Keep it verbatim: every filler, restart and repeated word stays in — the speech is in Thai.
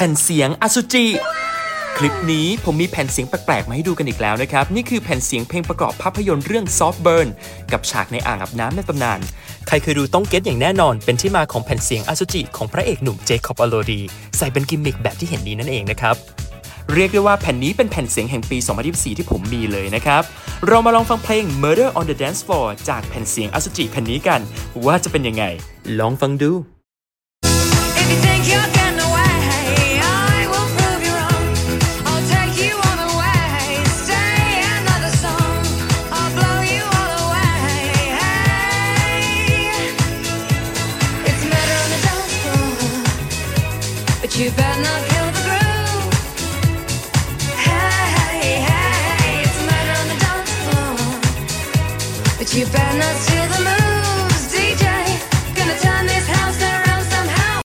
ผ่นเสียงอสุจิคลิปนี้ผมมีแผ่นเสียงแปลกๆมาให้ดูกันอีกแล้วนะครับนี่คือแผ่นเสียงเพลงประกอบภาพยนตร์เรื่อง Soft Burn กับฉากในอ่างอาบน้ำในตำนานใครเคยดูต้องเก็ตอย่างแน่นอนเป็นที่มาของแผ่นเสียงอสุจิของพระเอกหนุ่มเจคอบอโลดีใส่เป็นกิมมิคแบบที่เห็นนี้นั่นเองนะครับเรียกได้ว่าแผ่นนี้เป็นแผ่นเสียงแห่งปีสองพันยี่สิบสี่ที่ผมมีเลยนะครับเรามาลองฟังเพลง Murder on the Dance Floor จากแผ่นเสียงอสุจิแผ่นนี้กันว่าจะเป็นยังไงลองฟังดู You better not kill the groove. Hey, hey, it's murder on the dance floor. But you better not steal